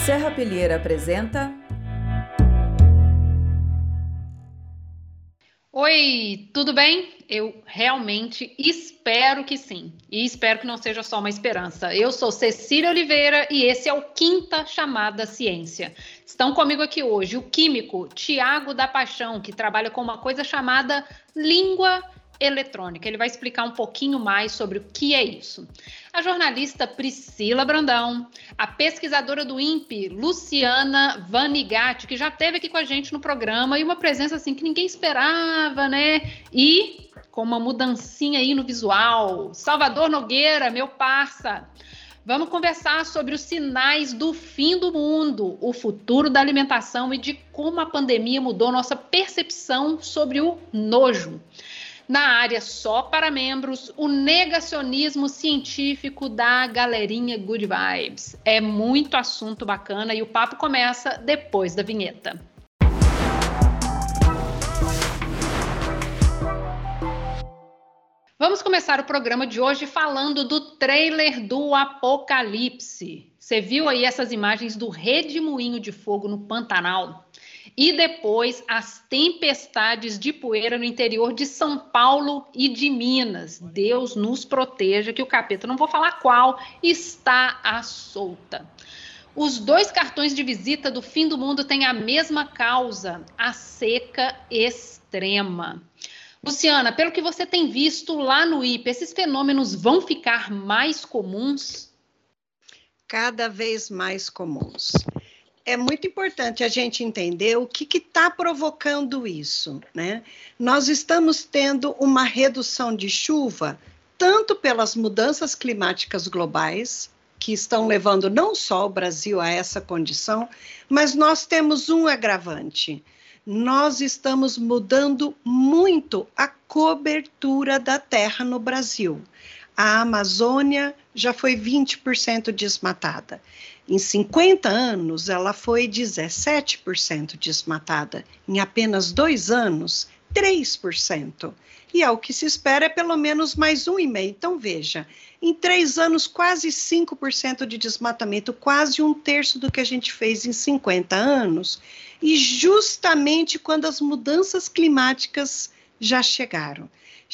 Serra Pilheira apresenta... Oi, tudo bem? Eu realmente espero que sim. E espero que não seja só uma esperança. Eu sou Cecília Oliveira e esse é o Quinta Chamada Ciência. Estão comigo aqui hoje o químico Tiago da Paixão, que trabalha com uma coisa chamada língua eletrônica. Ele vai explicar um pouquinho mais sobre o que é isso. A jornalista Priscila Brandão, a pesquisadora do INPE, Luciana Vanigatti, que já esteve aqui com a gente no programa, e uma presença assim que ninguém esperava, né? E com uma mudancinha aí no visual, Salvador Nogueira, meu parça. Vamos conversar sobre os sinais do fim do mundo, o futuro da alimentação e de como a pandemia mudou nossa percepção sobre o nojo. Na área só para membros, o negacionismo científico da galerinha Good Vibes. É muito assunto bacana e o papo começa depois da vinheta. Vamos começar o programa de hoje falando do trailer do Apocalipse. Você viu aí essas imagens do redemoinho de fogo no Pantanal? E depois as tempestades de poeira no interior de São Paulo e de Minas. Deus nos proteja que o capeta, não vou falar qual, está à solta. Os dois cartões de visita do fim do mundo têm a mesma causa, a seca extrema. Luciana, pelo que você tem visto lá no IPE, esses fenômenos vão ficar mais comuns? Cada vez mais comuns. É muito importante a gente entender o que está provocando isso, né? Nós estamos tendo uma redução de chuva, tanto pelas mudanças climáticas globais, que estão levando não só o Brasil a essa condição, mas nós temos um agravante. Nós estamos mudando muito a cobertura da terra no Brasil. A Amazônia já foi 20% desmatada. Em 50 anos, ela foi 17% desmatada. Em apenas 2 anos, 3%. E ao que se espera é pelo menos mais 1,5%. Então, veja, em 3 anos, quase 5% de desmatamento, quase 1/3 do que a gente fez em 50 anos. E justamente quando as mudanças climáticas já chegaram.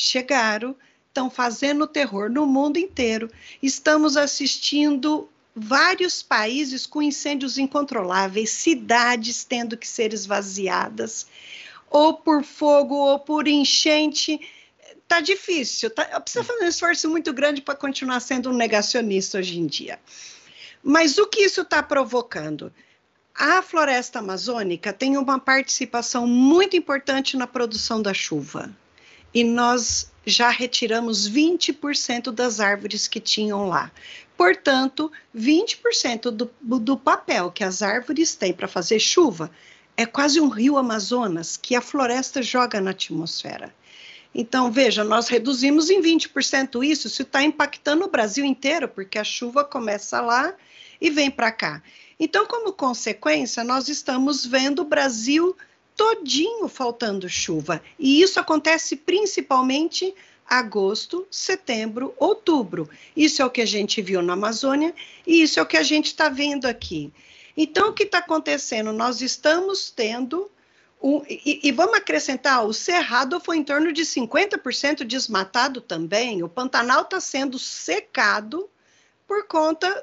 Estão fazendo terror no mundo inteiro. Estamos assistindo vários países com incêndios incontroláveis, cidades tendo que ser esvaziadas, ou por fogo, ou por enchente. Está difícil, precisa fazer um esforço muito grande para continuar sendo um negacionista hoje em dia. Mas o que isso está provocando? A floresta amazônica tem uma participação muito importante na produção da chuva. E nós já retiramos 20% das árvores que tinham lá. Portanto, 20% do papel que as árvores têm para fazer chuva é quase um rio Amazonas que a floresta joga na atmosfera. Então, veja, nós reduzimos em 20% isso está impactando o Brasil inteiro, porque a chuva começa lá e vem para cá. Então, como consequência, nós estamos vendo o Brasil todinho faltando chuva. E isso acontece principalmente agosto, setembro, outubro. Isso é o que a gente viu na Amazônia e isso é o que a gente está vendo aqui. Então, o que está acontecendo? Nós estamos tendo... E vamos acrescentar, o Cerrado foi em torno de 50% desmatado também. O Pantanal está sendo secado por conta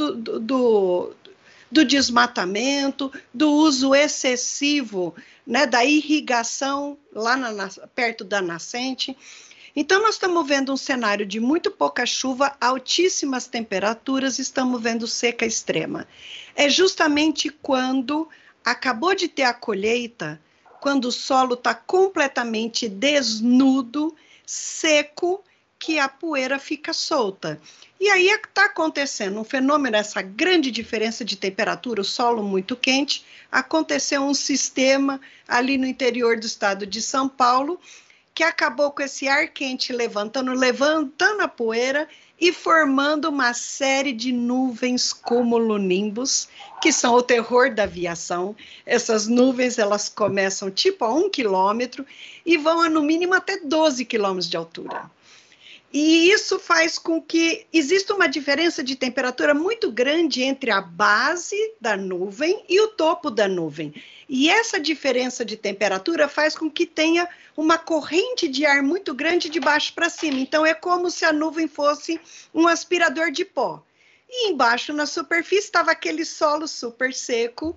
do desmatamento, do uso excessivo, né, da irrigação lá perto da nascente. Então, nós estamos vendo um cenário de muito pouca chuva, altíssimas temperaturas, estamos vendo seca extrema. É justamente quando acabou de ter a colheita, quando o solo está completamente desnudo, seco, que a poeira fica solta. E aí está acontecendo um fenômeno, essa grande diferença de temperatura, o solo muito quente, aconteceu um sistema ali no interior do estado de São Paulo, que acabou com esse ar quente levantando a poeira e formando uma série de nuvens cumulonimbus, que são o terror da aviação. Essas nuvens, elas começam tipo a 1 quilômetro e vão a no mínimo até 12 quilômetros de altura. E isso faz com que exista uma diferença de temperatura muito grande entre a base da nuvem e o topo da nuvem. E essa diferença de temperatura faz com que tenha uma corrente de ar muito grande de baixo para cima. Então, é como se a nuvem fosse um aspirador de pó. E embaixo, na superfície, estava aquele solo super seco,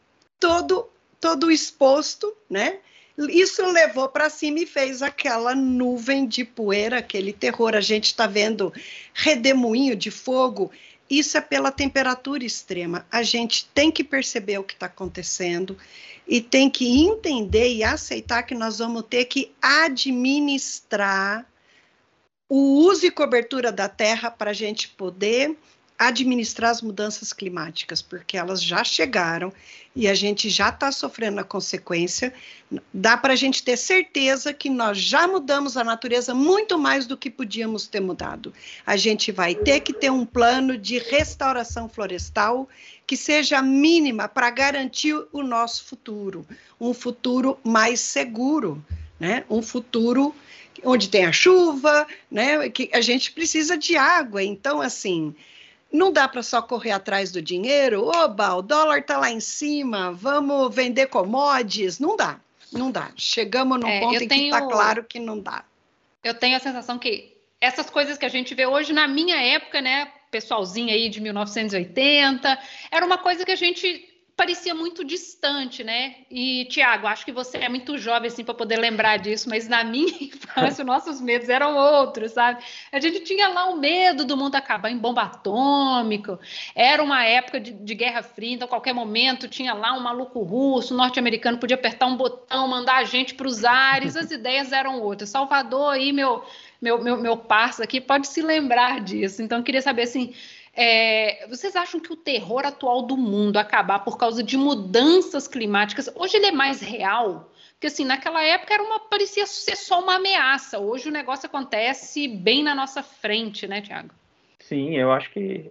todo exposto, né? Isso levou para cima e fez aquela nuvem de poeira, aquele terror. A gente está vendo redemoinho de fogo. Isso é pela temperatura extrema. A gente tem que perceber o que está acontecendo e tem que entender e aceitar que nós vamos ter que administrar o uso e cobertura da terra para a gente poder administrar as mudanças climáticas, porque elas já chegaram e a gente já está sofrendo a consequência. Dá para a gente ter certeza que nós já mudamos a natureza muito mais do que podíamos ter mudado. A gente vai ter que ter um plano de restauração florestal que seja mínima para garantir o nosso futuro, um futuro mais seguro, né? Um futuro onde tem a chuva, né? Que a gente precisa de água. Então, assim, não dá para só correr atrás do dinheiro. Oba, o dólar está lá em cima, vamos vender commodities. Não dá. Chegamos num ponto em que está claro que não dá. Eu tenho a sensação que essas coisas que a gente vê hoje, na minha época, né, pessoalzinho aí de 1980, era uma coisa que a gente parecia muito distante, né? E, Tiago, acho que você é muito jovem assim para poder lembrar disso, mas na minha infância os nossos medos eram outros, sabe? A gente tinha lá o medo do mundo acabar em bomba atômica, era uma época de Guerra Fria, então a qualquer momento tinha lá um maluco russo, norte-americano, podia apertar um botão, mandar a gente para os ares, as ideias eram outras. Salvador aí, meu parça aqui, pode se lembrar disso. Então, eu queria saber assim, vocês acham que o terror atual do mundo acabar por causa de mudanças climáticas, hoje ele é mais real? Porque assim, naquela época parecia ser só uma ameaça. Hoje o negócio acontece bem na nossa frente, né, Tiago? Sim, eu acho que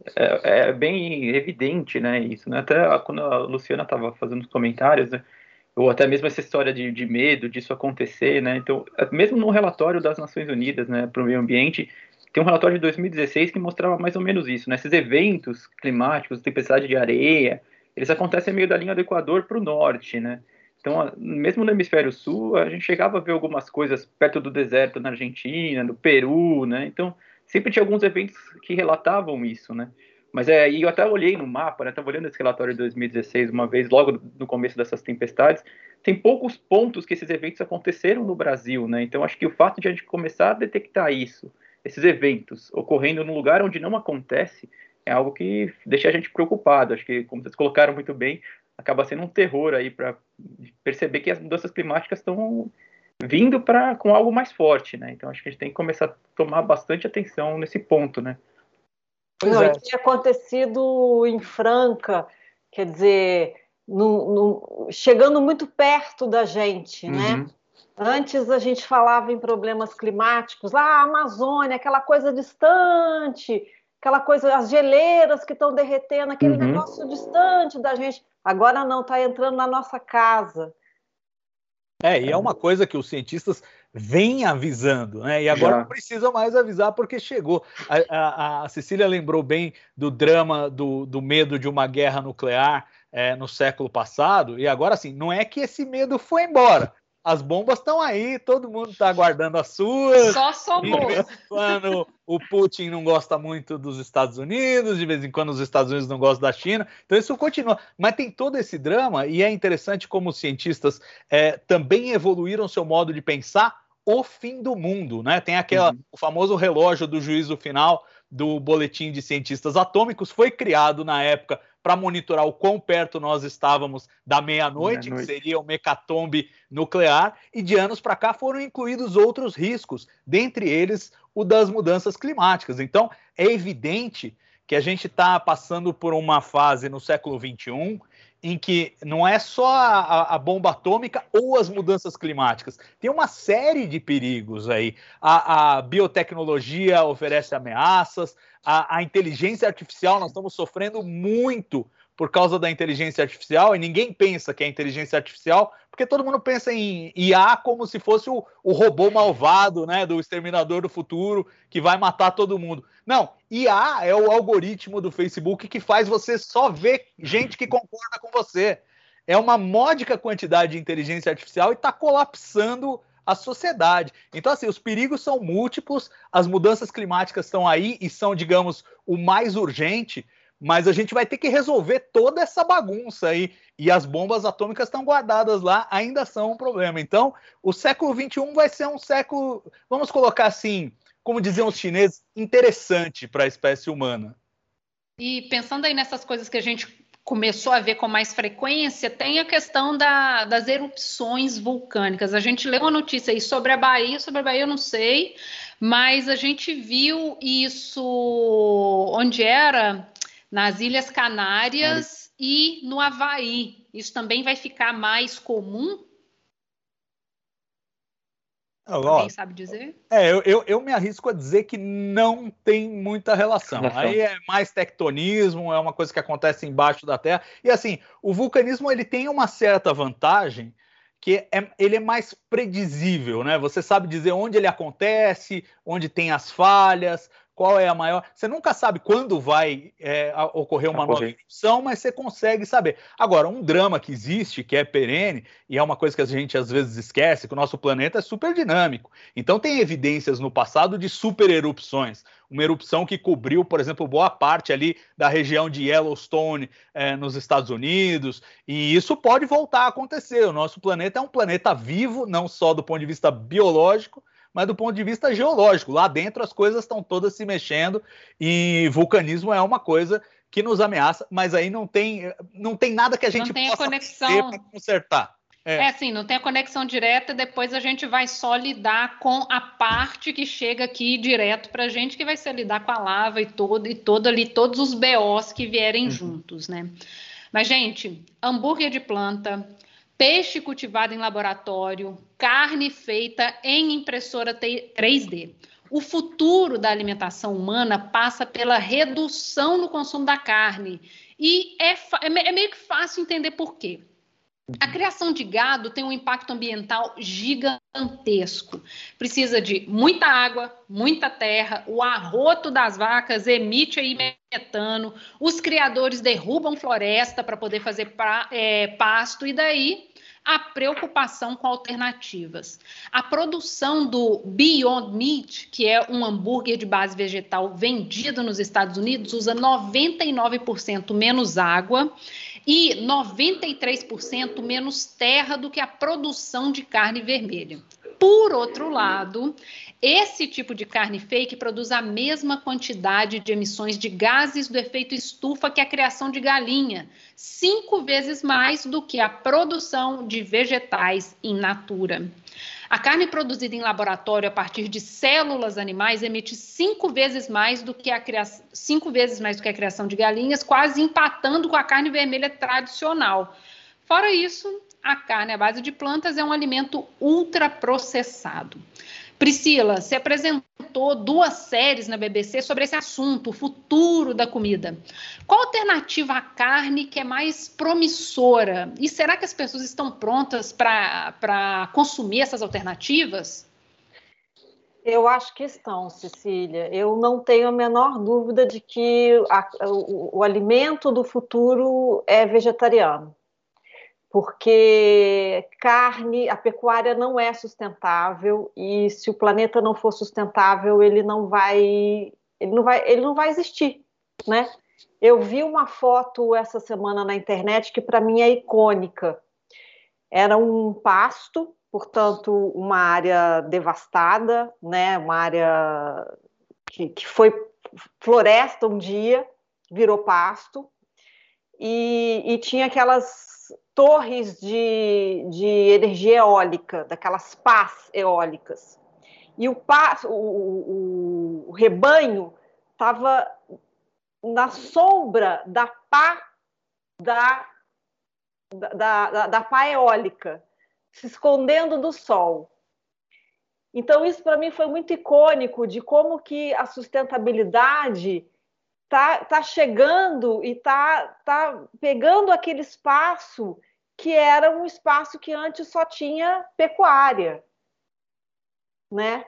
é bem evidente, né, isso, né? Até quando a Luciana estava fazendo os comentários, né, ou até mesmo essa história de medo disso acontecer, né? Então, mesmo no relatório das Nações Unidas, né, para o meio ambiente, tem um relatório de 2016 que mostrava mais ou menos isso, né? Esses eventos climáticos, tempestade de areia, eles acontecem meio da linha do Equador para o norte, né? Então, mesmo no hemisfério sul, a gente chegava a ver algumas coisas perto do deserto na Argentina, no Peru, né? Então, sempre tinha alguns eventos que relatavam isso, né? Mas e eu até olhei no mapa, né? Estava olhando esse relatório de 2016 uma vez, logo no começo dessas tempestades, tem poucos pontos que esses eventos aconteceram no Brasil, né? Então, acho que o fato de a gente começar a detectar isso, esses eventos ocorrendo num lugar onde não acontece, é algo que deixa a gente preocupado. Acho que, como vocês colocaram muito bem, acaba sendo um terror aí para perceber que as mudanças climáticas estão vindo com algo mais forte, né? Então acho que a gente tem que começar a tomar bastante atenção nesse ponto, né? Não, tinha acontecido em Franca, quer dizer, chegando muito perto da gente, né? Antes a gente falava em problemas climáticos, lá a Amazônia, aquela coisa distante, aquela coisa, as geleiras que estão derretendo, aquele negócio distante da gente. Agora não, está entrando na nossa casa. E é uma coisa que os cientistas vêm avisando, né? E agora não precisam mais avisar porque chegou. A Cecília lembrou bem do drama do medo de uma guerra nuclear no século passado, e agora, assim, não é que esse medo foi embora. As bombas estão aí, todo mundo está aguardando as suas. Só somou. De vez em quando o Putin não gosta muito dos Estados Unidos, de vez em quando os Estados Unidos não gostam da China. Então isso continua. Mas tem todo esse drama, e é interessante como os cientistas também evoluíram seu modo de pensar o fim do mundo, né? Tem o famoso relógio do juízo final do Boletim de Cientistas Atômicos, foi criado na época para monitorar o quão perto nós estávamos da meia-noite, que seria uma hecatombe nuclear, e de anos para cá foram incluídos outros riscos, dentre eles o das mudanças climáticas. Então, é evidente que a gente está passando por uma fase no século XXI em que não é só a bomba atômica ou as mudanças climáticas, tem uma série de perigos aí. A biotecnologia oferece ameaças, a inteligência artificial, nós estamos sofrendo muito por causa da inteligência artificial, e ninguém pensa que é inteligência artificial porque todo mundo pensa em IA como se fosse o robô malvado, né, do Exterminador do Futuro, que vai matar todo mundo. Não, IA é o algoritmo do Facebook que faz você só ver gente que concorda com você. É uma módica quantidade de inteligência artificial e está colapsando a sociedade. Então, assim, os perigos são múltiplos, as mudanças climáticas estão aí e são, digamos, o mais urgente, mas a gente vai ter que resolver toda essa bagunça aí. E as bombas atômicas estão guardadas lá, ainda são um problema. Então, o século XXI vai ser um século, vamos colocar assim, como diziam os chineses, interessante para a espécie humana. E pensando aí nessas coisas que a gente começou a ver com mais frequência, tem a questão das erupções vulcânicas. A gente leu uma notícia aí sobre a Bahia eu não sei, mas a gente viu isso onde era? Nas Ilhas Canárias e no Havaí. Isso também vai ficar mais comum? Alguém sabe dizer? Eu me arrisco a dizer que não tem muita relação. Aí é mais tectonismo, é uma coisa que acontece embaixo da Terra. E assim, o vulcanismo ele tem uma certa vantagem, que ele é mais predizível, né? Você sabe dizer onde ele acontece, onde tem as falhas, qual é a maior... Você nunca sabe quando vai ocorrer uma nova erupção, mas você consegue saber. Agora, um drama que existe, que é perene, e é uma coisa que a gente às vezes esquece, que o nosso planeta é super dinâmico. Então tem evidências no passado de super erupções. Uma erupção que cobriu, por exemplo, boa parte ali da região de Yellowstone nos Estados Unidos, e isso pode voltar a acontecer. O nosso planeta é um planeta vivo, não só do ponto de vista biológico, mas do ponto de vista geológico. Lá dentro as coisas estão todas se mexendo e vulcanismo é uma coisa que nos ameaça, mas aí não tem nada que a gente possa fazer para consertar. Sim, não tem a conexão direta, depois a gente vai só lidar com a parte que chega aqui direto para a gente, que vai ser lidar com a lava e todos os BOs que vierem juntos, né? Mas, gente, hambúrguer de planta, peixe cultivado em laboratório, carne feita em impressora 3D. O futuro da alimentação humana passa pela redução no consumo da carne. E é meio que fácil entender por quê. A criação de gado tem um impacto ambiental gigantesco. Precisa de muita água, muita terra, o arroto das vacas emite aí metano, os criadores derrubam floresta para poder fazer pasto, e daí a preocupação com alternativas. A produção do Beyond Meat, que é um hambúrguer de base vegetal vendido nos Estados Unidos, usa 99% menos água e 93% menos terra do que a produção de carne vermelha. Por outro lado, esse tipo de carne fake produz a mesma quantidade de emissões de gases do efeito estufa que a criação de galinha, 5 vezes mais do que a produção de vegetais in natura. A carne produzida em laboratório a partir de células animais emite 5 vezes mais do que a criação de galinhas, quase empatando com a carne vermelha tradicional. Fora isso, a carne à base de plantas é um alimento ultraprocessado. Priscila, você apresentou 2 séries na BBC sobre esse assunto, o futuro da comida. Qual alternativa à carne que é mais promissora? E será que as pessoas estão prontas para consumir essas alternativas? Eu acho que estão, Cecília. Eu não tenho a menor dúvida de que o alimento do futuro é vegetariano. Porque a pecuária não é sustentável, e se o planeta não for sustentável, ele não vai existir, né? Eu vi uma foto essa semana na internet que para mim é icônica. Era um pasto, portanto, uma área devastada, né? Uma área que foi floresta um dia, virou pasto, e tinha aquelas torres de energia eólica, daquelas pás eólicas. E o rebanho estava na sombra da pá da pá eólica, se escondendo do sol. Então, isso para mim foi muito icônico de como que a sustentabilidade tá chegando e tá pegando aquele espaço que era um espaço que antes só tinha pecuária, né?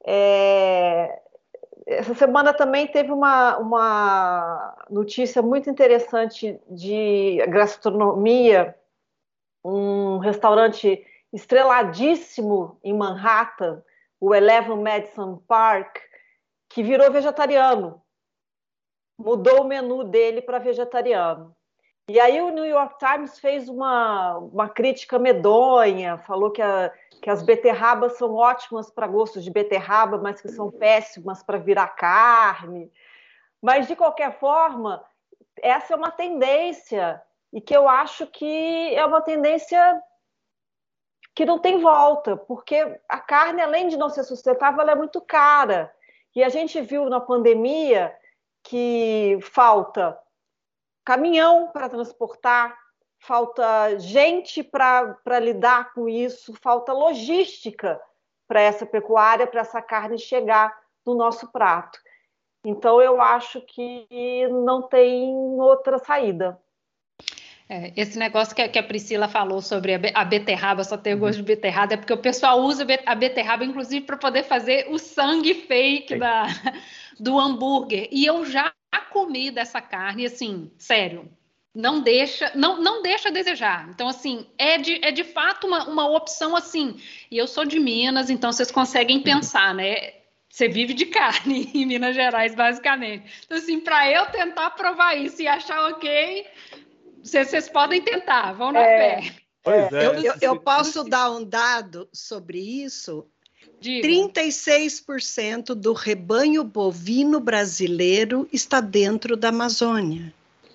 Essa semana também teve uma notícia muito interessante de gastronomia, um restaurante estreladíssimo em Manhattan, o Eleven Madison Park, que virou vegetariano. Mudou o menu dele para vegetariano. E aí o New York Times fez uma crítica medonha, falou que as beterrabas são ótimas para gostos de beterraba, mas que são péssimas para virar carne. Mas, de qualquer forma, essa é uma tendência, e que eu acho que é uma tendência que não tem volta, porque a carne, além de não ser sustentável, ela é muito cara. E a gente viu na pandemia que falta caminhão para transportar, falta gente para lidar com isso, falta logística para essa pecuária, para essa carne chegar no nosso prato. Então, eu acho que não tem outra saída. Esse negócio que a Priscila falou sobre a beterraba, só ter gosto de beterraba, é porque o pessoal usa a beterraba, inclusive, para poder fazer o sangue fake do hambúrguer. E eu já comi dessa carne, assim, sério, não deixa a desejar. Então, assim, é de fato uma opção assim. E eu sou de Minas, então vocês conseguem pensar, né? Você vive de carne em Minas Gerais, basicamente. Então, assim, para eu tentar provar isso e achar ok, vocês podem tentar, vão na fé. Pois é. Eu posso dar um dado sobre isso? Diga. 36% do rebanho bovino brasileiro está dentro da Amazônia.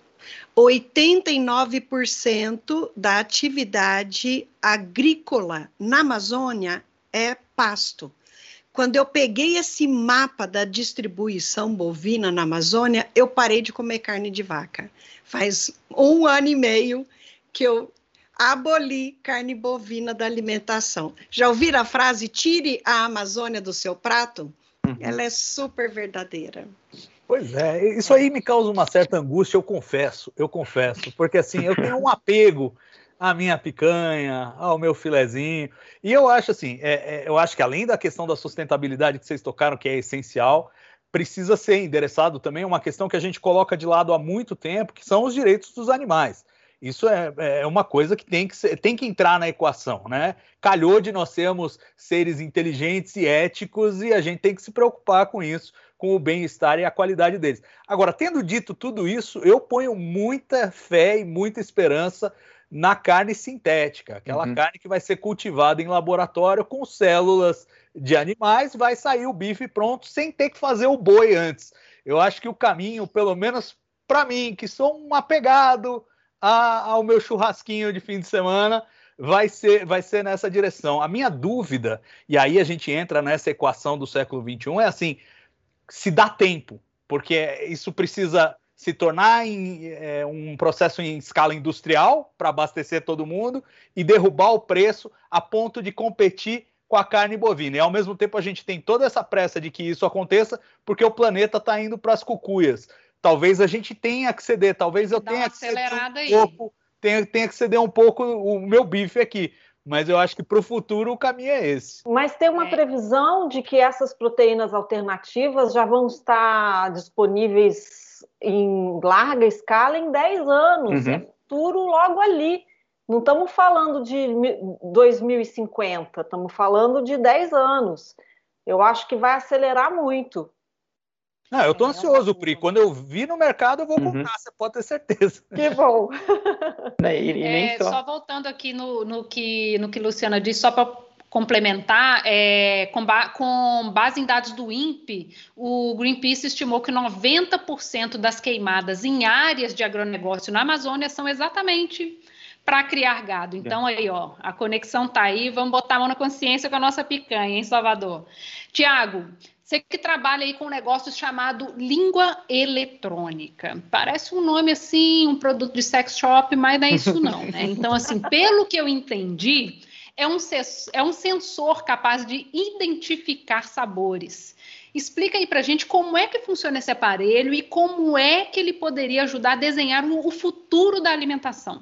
89% da atividade agrícola na Amazônia é pasto. Quando eu peguei esse mapa da distribuição bovina na Amazônia, eu parei de comer carne de vaca. Faz 1 ano e meio que eu aboli carne bovina da alimentação. Já ouviram a frase, tire a Amazônia do seu prato? Ela é super verdadeira. Pois é, isso aí me causa uma certa angústia, eu confesso, porque assim, eu tenho um apego à minha picanha, ao meu filezinho, e eu acho assim, eu acho que além da questão da sustentabilidade que vocês tocaram, que é essencial, precisa ser endereçado também uma questão que a gente coloca de lado há muito tempo, que são os direitos dos animais. Isso é uma coisa que tem que entrar na equação, né? Calhou de nós sermos seres inteligentes e éticos e a gente tem que se preocupar com isso, com o bem-estar e a qualidade deles. Agora, tendo dito tudo isso, eu ponho muita fé e muita esperança na carne sintética, aquela carne que vai ser cultivada em laboratório com células de animais, vai sair o bife pronto sem ter que fazer o boi antes. Eu acho que o caminho, pelo menos para mim, que sou um apegado ao meu churrasquinho de fim de semana, vai ser nessa direção. A minha dúvida, e aí a gente entra nessa equação do século XXI, é assim, se dá tempo, porque isso precisa se tornar um processo em escala industrial para abastecer todo mundo e derrubar o preço a ponto de competir com a carne bovina. E ao mesmo tempo a gente tem toda essa pressa de que isso aconteça porque o planeta está indo para as cucuias. Talvez a gente tenha que ceder, talvez eu tenha que ceder tenha que ceder um pouco o meu bife aqui. Mas eu acho que para o futuro o caminho é esse. Mas tem uma previsão de que essas proteínas alternativas já vão estar disponíveis em larga escala em 10 anos. É futuro logo ali. Não estamos falando de 2050, estamos falando de 10 anos. Eu acho que vai acelerar muito. Não, eu estou ansioso, Pri. Quando eu vi no mercado, eu vou comprar, você pode ter certeza. Que bom. Só voltando aqui no que Luciana disse, só para complementar, com base em dados do INPE, o Greenpeace estimou que 90% das queimadas em áreas de agronegócio na Amazônia são exatamente para criar gado. Então, aí, ó, a conexão está aí, vamos botar a mão na consciência com a nossa picanha, em Salvador. Tiago, você que trabalha aí com um negócio chamado língua eletrônica. Parece um nome assim, um produto de sex shop, mas não é isso não, né? Então, assim, pelo que eu entendi, é um sensor capaz de identificar sabores. Explica aí pra gente como é que funciona esse aparelho e como é que ele poderia ajudar a desenhar o futuro da alimentação.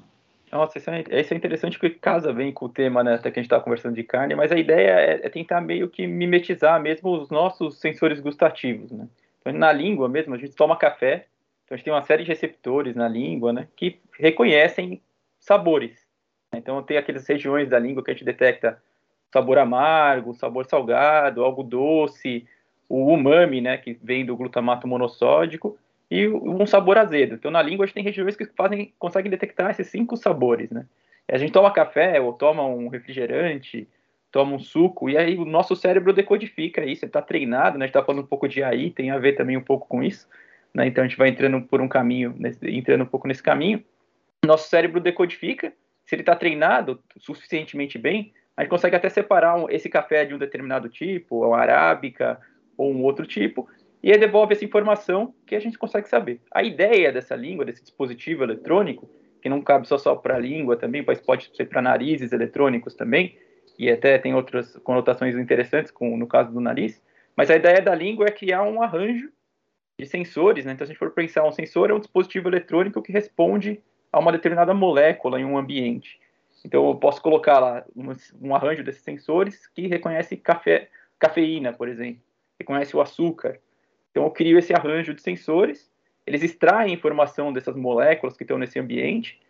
Nossa, isso é interessante porque casa bem com o tema, né, até que a gente estava conversando de carne, mas a ideia é tentar meio que mimetizar mesmo os nossos sensores gustativos, né? Então, na língua mesmo, a gente toma café, então a gente tem uma série de receptores na língua, né, que reconhecem sabores. Então tem aquelas regiões da língua que a gente detecta sabor amargo, sabor salgado, algo doce, o umami, né, que vem do glutamato monossódico, e um sabor azedo. Então, na língua, a gente tem regiões que conseguem detectar esses 5 sabores, né? A gente toma café, ou toma um refrigerante, toma um suco, e aí o nosso cérebro decodifica isso, ele está treinado, né? A gente está falando um pouco de AI, tem a ver também um pouco com isso, né? Então, a gente vai entrando por um caminho, entrando um pouco nesse caminho. Nosso cérebro decodifica, se ele está treinado suficientemente bem, a gente consegue até separar esse café de um determinado tipo, ou arábica, ou um outro tipo, e aí devolve essa informação que a gente consegue saber. A ideia dessa língua, desse dispositivo eletrônico, que não cabe só para a língua também, mas pode ser para narizes eletrônicos também, e até tem outras conotações interessantes no caso do nariz, mas a ideia da língua é criar um arranjo de sensores, né? Então, se a gente for pensar, um sensor é um dispositivo eletrônico que responde a uma determinada molécula em um ambiente. Então, eu posso colocar lá um arranjo desses sensores que reconhece cafeína, por exemplo, reconhece o açúcar. Então, eu crio esse arranjo de sensores, eles extraem informação dessas moléculas que estão nesse ambiente,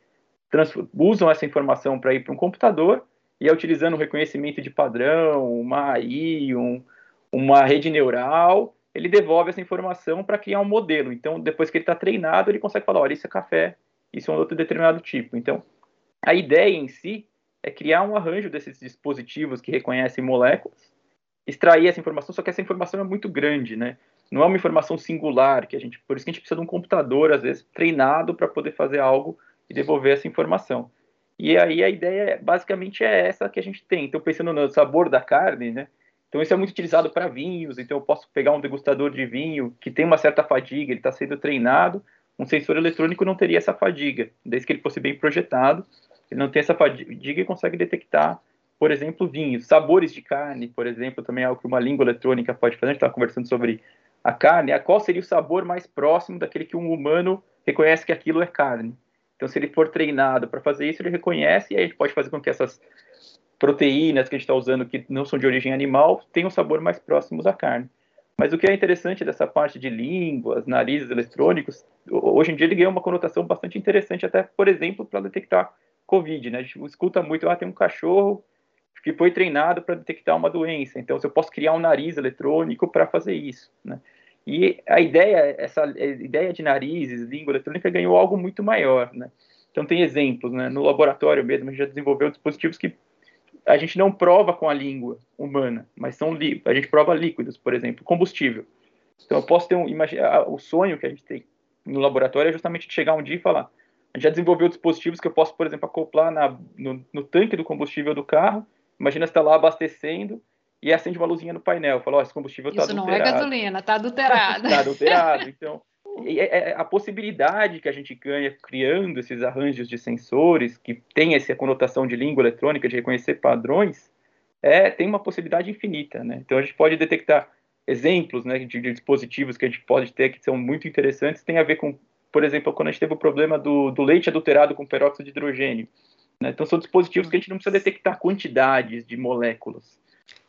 usam essa informação para ir para um computador, e é utilizando o reconhecimento de padrão, uma AI, uma rede neural, ele devolve essa informação para criar um modelo. Então, depois que ele está treinado, ele consegue falar, olha, isso é café, isso é um outro determinado tipo. Então, a ideia em si é criar um arranjo desses dispositivos que reconhecem moléculas, extrair essa informação, só que essa informação é muito grande, né? Não é uma informação singular, por isso que a gente precisa de um computador, às vezes, treinado para poder fazer algo e devolver essa informação. E aí a ideia basicamente é essa que a gente tem. Então, pensando no sabor da carne, né? Então, isso é muito utilizado para vinhos. Então, eu posso pegar um degustador de vinho que tem uma certa fadiga, ele está sendo treinado. Um sensor eletrônico não teria essa fadiga, desde que ele fosse bem projetado. Ele não tem essa fadiga e consegue detectar, por exemplo, vinhos. Sabores de carne, por exemplo, também é algo que uma língua eletrônica pode fazer. A gente estava conversando sobre a carne. Qual seria o sabor mais próximo daquele que um humano reconhece que aquilo é carne? Então, se ele for treinado para fazer isso, ele reconhece, e aí a gente pode fazer com que essas proteínas que a gente está usando, que não são de origem animal, tenham um sabor mais próximos à carne. Mas o que é interessante dessa parte de línguas, narizes eletrônicos, hoje em dia ele ganha uma conotação bastante interessante, até, por exemplo, para detectar Covid, né? A gente escuta muito, tem um cachorro que foi treinado para detectar uma doença, então se eu posso criar um nariz eletrônico para fazer isso, né? E a ideia de narizes, língua eletrônica, ganhou algo muito maior, né? Então tem exemplos, né? No laboratório mesmo, a gente já desenvolveu dispositivos que a gente não prova com a língua humana, mas a gente prova líquidos, por exemplo, combustível. Então eu posso ter o sonho que a gente tem no laboratório é justamente chegar um dia e falar, a gente já desenvolveu dispositivos que eu posso, por exemplo, acoplar no tanque do combustível do carro. Imagina você está lá abastecendo e acende uma luzinha no painel, fala, esse combustível está adulterado. Isso não é gasolina, está adulterado. Está adulterado. Então, a possibilidade que a gente ganha criando esses arranjos de sensores, que tem essa conotação de língua eletrônica, de reconhecer padrões, tem uma possibilidade infinita, né? Então, a gente pode detectar exemplos, né, de dispositivos que a gente pode ter que são muito interessantes, tem a ver com, por exemplo, quando a gente teve o problema do leite adulterado com peróxido de hidrogênio. Né? Então, são dispositivos que a gente não precisa detectar quantidades de moléculas.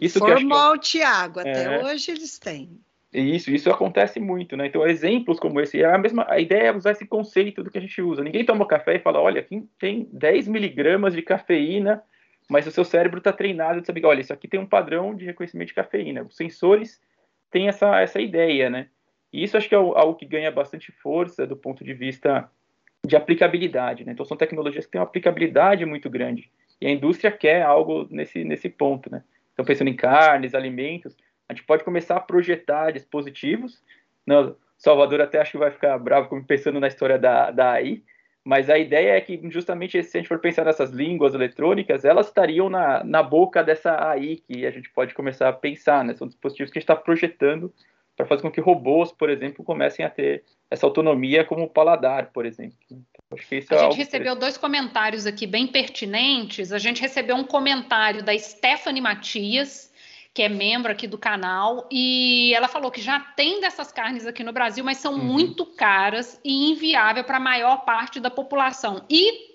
Formalte água, até hoje eles têm. Isso acontece muito, né? Então, exemplos como esse, a ideia é usar esse conceito do que a gente usa. Ninguém toma café e fala, olha, aqui tem 10 miligramas de cafeína, mas o seu cérebro está treinado de saber, olha, isso aqui tem um padrão de reconhecimento de cafeína. Os sensores têm essa ideia, né? E isso acho que é algo que ganha bastante força do ponto de vista de aplicabilidade, né? Então, são tecnologias que têm uma aplicabilidade muito grande. E a indústria quer algo nesse ponto, né? Então, pensando em carnes, alimentos, a gente pode começar a projetar dispositivos. Não, Salvador até acho que vai ficar bravo comigo pensando na história da AI, mas a ideia é que justamente se a gente for pensar nessas línguas eletrônicas, elas estariam na boca dessa AI que a gente pode começar a pensar, né? São dispositivos que a gente está projetando para fazer com que robôs, por exemplo, comecem a ter essa autonomia como o paladar, por exemplo. Então, acho que isso a gente recebeu 2 comentários aqui bem pertinentes. A gente recebeu um comentário da Stephanie Matias, que é membro aqui do canal, e ela falou que já tem dessas carnes aqui no Brasil, mas são muito caras e inviável para a maior parte da população. E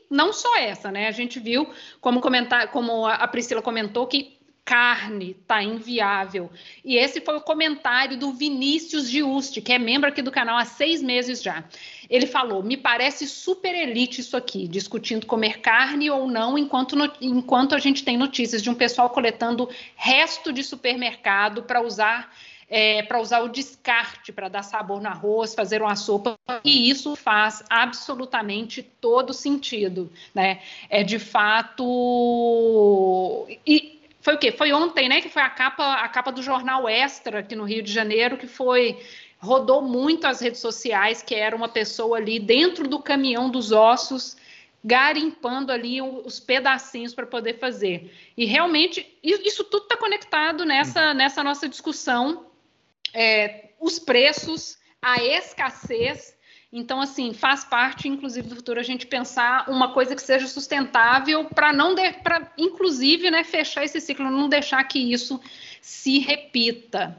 não só essa, né? A gente viu, como a Priscila comentou, que carne está inviável. E esse foi o comentário do Vinícius Giusti, que é membro aqui do canal há 6 meses já. Ele falou, me parece super elite isso aqui, discutindo comer carne ou não, enquanto a gente tem notícias de um pessoal coletando resto de supermercado para usar o descarte, para dar sabor no arroz, fazer uma sopa, e isso faz absolutamente todo sentido, né? De fato... Foi o quê? Foi ontem, né? Que foi a capa do jornal Extra aqui no Rio de Janeiro, que rodou muito as redes sociais, que era uma pessoa ali dentro do caminhão dos ossos, garimpando ali os pedacinhos para poder fazer. E realmente, isso tudo está conectado nessa nossa discussão. Os preços, a escassez. Então, assim, faz parte, inclusive, do futuro a gente pensar uma coisa que seja sustentável para inclusive, né, fechar esse ciclo, não deixar que isso se repita.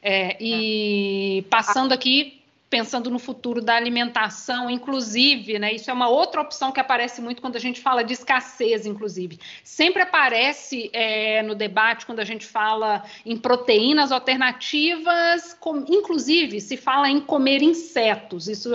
E passando aqui, pensando no futuro da alimentação, inclusive, né, isso é uma outra opção que aparece muito quando a gente fala de escassez, inclusive. Sempre aparece no debate, quando a gente fala em proteínas alternativas, inclusive se fala em comer insetos. Isso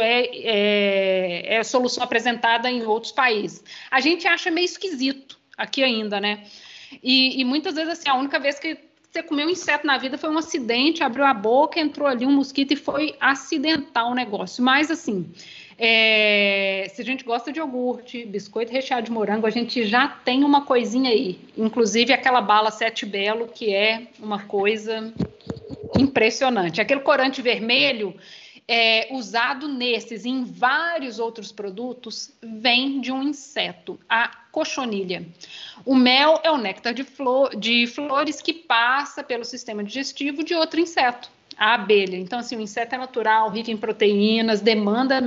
é solução apresentada em outros países. A gente acha meio esquisito aqui ainda, né? E muitas vezes, assim, a única vez que você comeu um inseto na vida foi um acidente, abriu a boca, entrou ali um mosquito e foi acidental o negócio. Mas, assim, se a gente gosta de iogurte, biscoito recheado de morango, a gente já tem uma coisinha aí. Inclusive aquela bala Sete Belo, que é uma coisa impressionante. Aquele corante vermelho usado nesses e em vários outros produtos vem de um inseto, a cochonilha. O mel é o néctar de flores que passa pelo sistema digestivo de outro inseto, a abelha. Então, assim, o inseto é natural, rico em proteínas, demanda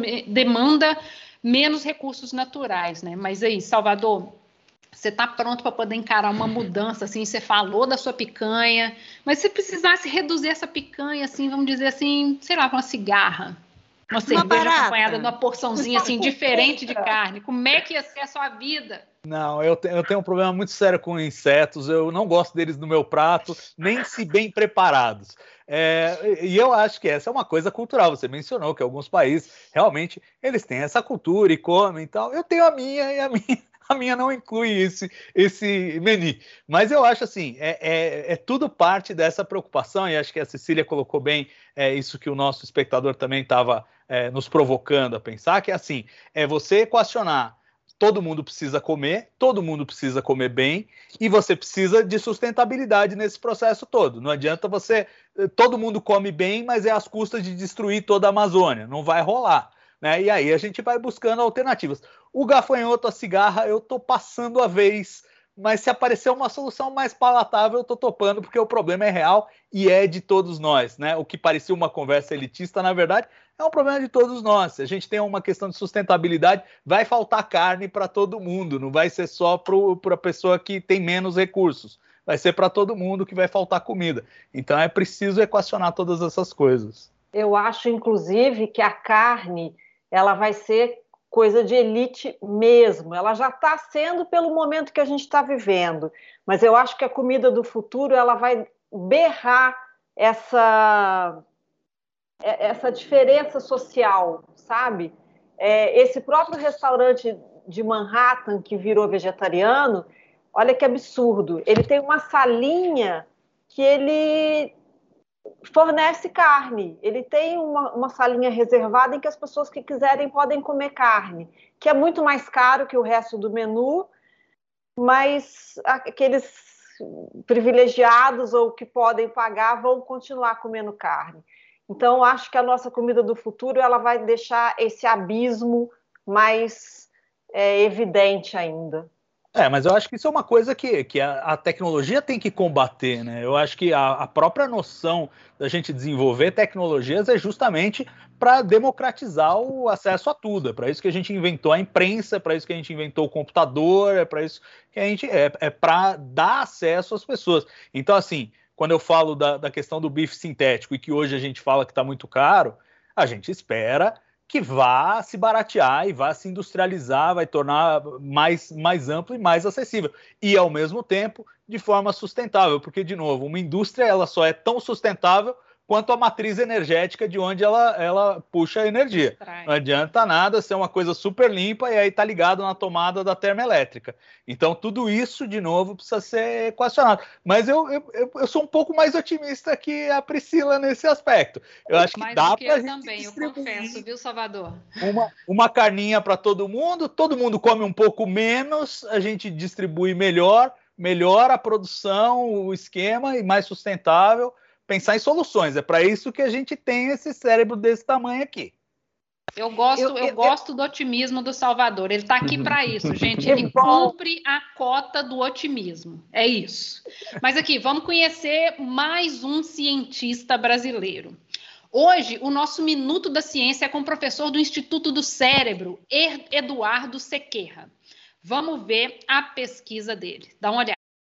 menos recursos naturais, né? Mas aí, Salvador, você está pronto para poder encarar uma mudança, assim, você falou da sua picanha, mas se precisasse reduzir essa picanha, assim, vamos dizer assim, sei lá, com uma cigarra, uma cerveja acompanhada de uma porçãozinha, assim, diferente de carne, como é que ia ser a sua vida? Não, eu tenho um problema muito sério com insetos, eu não gosto deles no meu prato, nem se bem preparados. E eu acho que essa é uma coisa cultural, você mencionou que alguns países, realmente, eles têm essa cultura e comem e tal, eu tenho a minha e a minha não inclui esse menu. Mas eu acho assim, tudo parte dessa preocupação, e acho que a Cecília colocou bem isso que o nosso espectador também estava nos provocando a pensar, que é assim, você equacionar, todo mundo precisa comer bem, e você precisa de sustentabilidade nesse processo todo. Não adianta todo mundo come bem, mas às custas de destruir toda a Amazônia, não vai rolar. Né? E aí a gente vai buscando alternativas. O gafanhoto, a cigarra, eu tô passando a vez, mas se aparecer uma solução mais palatável, eu tô topando, porque o problema é real e é de todos nós, né? O que parecia uma conversa elitista, na verdade, é um problema de todos nós. Se a gente tem uma questão de sustentabilidade, vai faltar carne para todo mundo, não vai ser só para a pessoa que tem menos recursos, vai ser para todo mundo que vai faltar comida. Então é preciso equacionar todas essas coisas. Eu acho, inclusive, que a carne ela vai ser coisa de elite mesmo. Ela já está sendo pelo momento que a gente está vivendo. Mas eu acho que a comida do futuro ela vai berrar essa diferença social, sabe? Esse próprio restaurante de Manhattan que virou vegetariano, olha que absurdo. Ele tem uma salinha que ele fornece carne. Ele tem uma salinha reservada em que as pessoas que quiserem podem comer carne, que é muito mais caro que o resto do menu, mas aqueles privilegiados ou que podem pagar vão continuar comendo carne. Então, acho que a nossa comida do futuro ela vai deixar esse abismo mais evidente ainda. Mas eu acho que isso é uma coisa que a tecnologia tem que combater, né? Eu acho que a própria noção da gente desenvolver tecnologias é justamente para democratizar o acesso a tudo. É para isso que a gente inventou a imprensa, é para isso que a gente inventou o computador, é para isso que a gente para dar acesso às pessoas. Então, assim, quando eu falo da questão do bife sintético e que hoje a gente fala que está muito caro, a gente espera que vá se baratear e vá se industrializar, vai tornar mais amplo e mais acessível. E, ao mesmo tempo, de forma sustentável. Porque, de novo, uma indústria ela só é tão sustentável quanto a matriz energética de onde ela puxa a energia. Não adianta nada ser uma coisa super limpa e aí tá ligado na tomada da termoelétrica. Então, tudo isso, de novo, precisa ser equacionado. Mas eu sou um pouco mais otimista que a Priscila nesse aspecto. Eu acho que dá para a gente também, eu confesso, viu, Salvador? Uma carninha para todo mundo come um pouco menos, a gente distribui melhor a produção, o esquema e mais sustentável. Pensar em soluções. É para isso que a gente tem esse cérebro desse tamanho aqui. Eu gosto do otimismo do Salvador. Ele está aqui para isso, gente. Ele cumpre a cota do otimismo. É isso. Mas aqui, vamos conhecer mais um cientista brasileiro. Hoje, o nosso Minuto da Ciência é com o professor do Instituto do Cérebro, Eduardo Sequeira. Vamos ver a pesquisa dele. Dá uma olhada.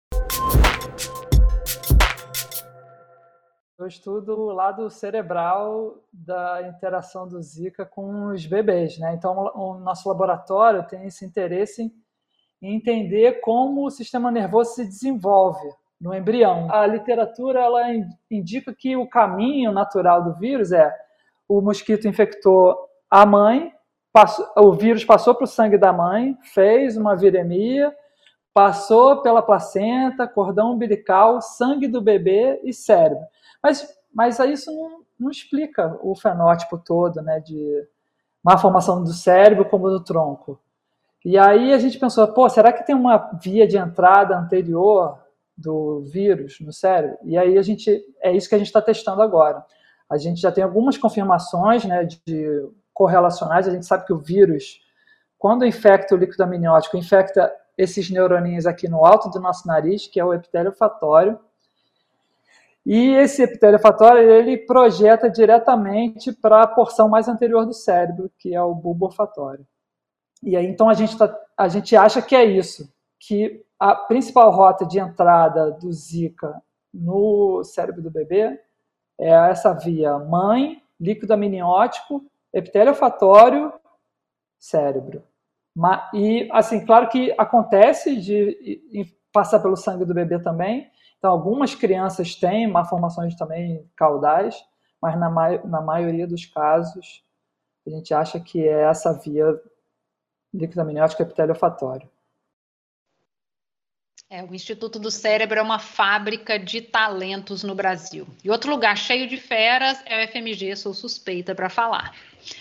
Eu estudo o lado cerebral da interação do Zika com os bebês, né? Então, o nosso laboratório tem esse interesse em entender como o sistema nervoso se desenvolve no embrião. A literatura ela indica que o caminho natural do vírus é o mosquito infectou a mãe, o vírus passou para o sangue da mãe, fez uma viremia, passou pela placenta, cordão umbilical, sangue do bebê e cérebro. Mas isso não explica o fenótipo todo, né, de má formação do cérebro como do tronco. E aí a gente pensou, será que tem uma via de entrada anterior do vírus no cérebro? E aí é isso que a gente está testando agora. A gente já tem algumas confirmações, né, de correlacionais. A gente sabe que o vírus, quando infecta o líquido amniótico, infecta esses neuroninhos aqui no alto do nosso nariz, que é o epitélio olfatório. E esse epitélio olfatório, ele projeta diretamente para a porção mais anterior do cérebro, que é o bulbo olfatório. E aí, então, a gente acha que é isso, que a principal rota de entrada do Zika no cérebro do bebê é essa via mãe, líquido amniótico, epitélio olfatório, cérebro. E, assim, claro que acontece de passar pelo sangue do bebê também. Então, algumas crianças têm malformações também caudais, mas na maioria dos casos, a gente acha que é essa via líquido amniótico epitélio olfatório. O Instituto do Cérebro é uma fábrica de talentos no Brasil. E outro lugar cheio de feras é o FMG, sou suspeita para falar.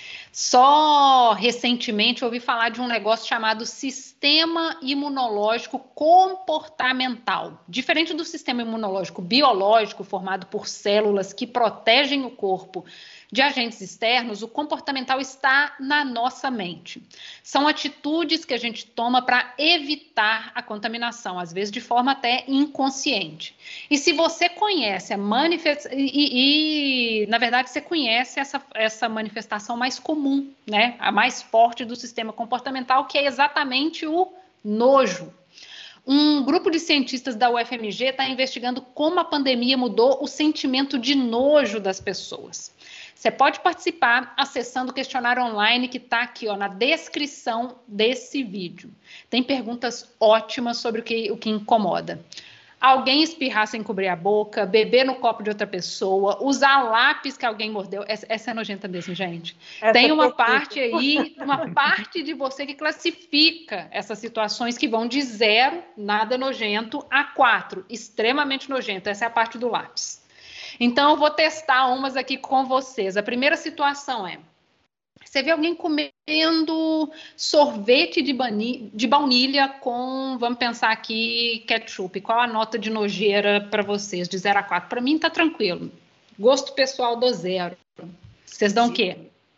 Só recentemente ouvi falar de um negócio chamado sistema imunológico comportamental. Diferente do sistema imunológico biológico, formado por células que protegem o corpo de agentes externos, o comportamental está na nossa mente. São atitudes que a gente toma para evitar a contaminação, às vezes de forma até inconsciente. E se você conhece a manifestação, na verdade você conhece essa manifestação mais comum, né? A mais forte do sistema comportamental, que é exatamente o nojo. Um grupo de cientistas da UFMG está investigando como a pandemia mudou o sentimento de nojo das pessoas. Você pode participar acessando o questionário online que está aqui na descrição desse vídeo. Tem perguntas ótimas sobre o que incomoda. Alguém espirrar sem cobrir a boca, beber no copo de outra pessoa, usar lápis que alguém mordeu. Essa é nojenta mesmo, gente. Tem uma parte aí, uma parte de você que classifica essas situações que vão de 0, nada nojento, a 4, extremamente nojento. Essa é a parte do lápis. Então, eu vou testar umas aqui com vocês. A primeira situação é: você vê alguém comendo sorvete de baunilha com, vamos pensar aqui, ketchup. Qual a nota de nojeira para vocês, de 0 a 4? Para mim, tá tranquilo. Gosto pessoal do 0. Vocês dão o quê?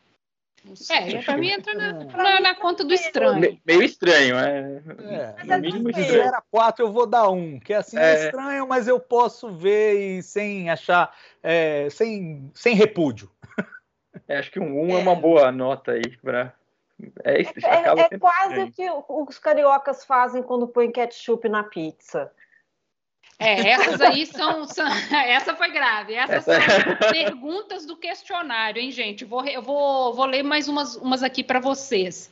Para mim entra na conta do estranho. Meio estranho, No mínimo de 0 a 4 eu vou dar 1, que assim é estranho, mas eu posso ver e sem achar, sem repúdio. Acho que um 1 é uma boa nota aí para. É quase o que os cariocas fazem quando põem ketchup na pizza. Essas aí essa foi grave. Essas são perguntas do questionário, hein, gente? Eu vou ler mais umas aqui para vocês.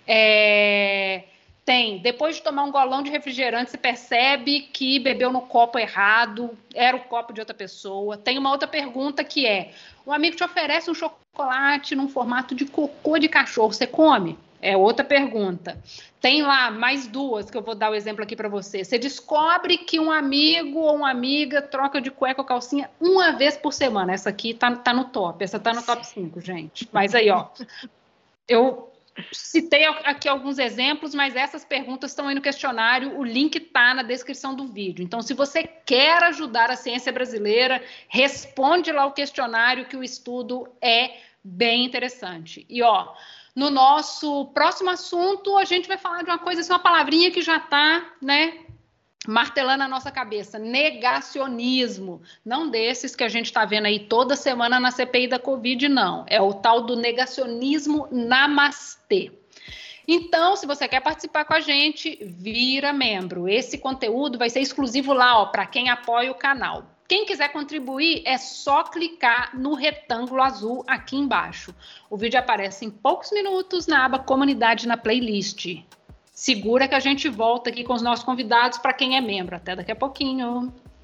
Depois de tomar um golão de refrigerante, você percebe que bebeu no copo errado, era o copo de outra pessoa. Tem uma outra pergunta que é: um amigo te oferece um chocolate num formato de cocô de cachorro, você come? É outra pergunta. Tem lá mais duas que eu vou dar o exemplo aqui para você. Você descobre que um amigo ou uma amiga troca de cueca ou calcinha uma vez por semana. Essa aqui tá no top. Essa tá no top 5, gente. Mas aí, ó, eu citei aqui alguns exemplos, mas essas perguntas estão aí no questionário. O link tá na descrição do vídeo. Então, se você quer ajudar a ciência brasileira, responde lá o questionário, que o estudo é bem interessante. E, ó, no nosso próximo assunto, a gente vai falar de uma coisa, assim, uma palavrinha que já está, né, martelando a nossa cabeça: negacionismo. Não desses que a gente está vendo aí toda semana na CPI da Covid, não. É o tal do negacionismo namastê. Então, se você quer participar com a gente, vira membro. Esse conteúdo vai ser exclusivo lá, para quem apoia o canal. Quem quiser contribuir, é só clicar no retângulo azul aqui embaixo. O vídeo aparece em poucos minutos na aba Comunidade na playlist. Segura que a gente volta aqui com os nossos convidados para quem é membro. Até daqui a pouquinho.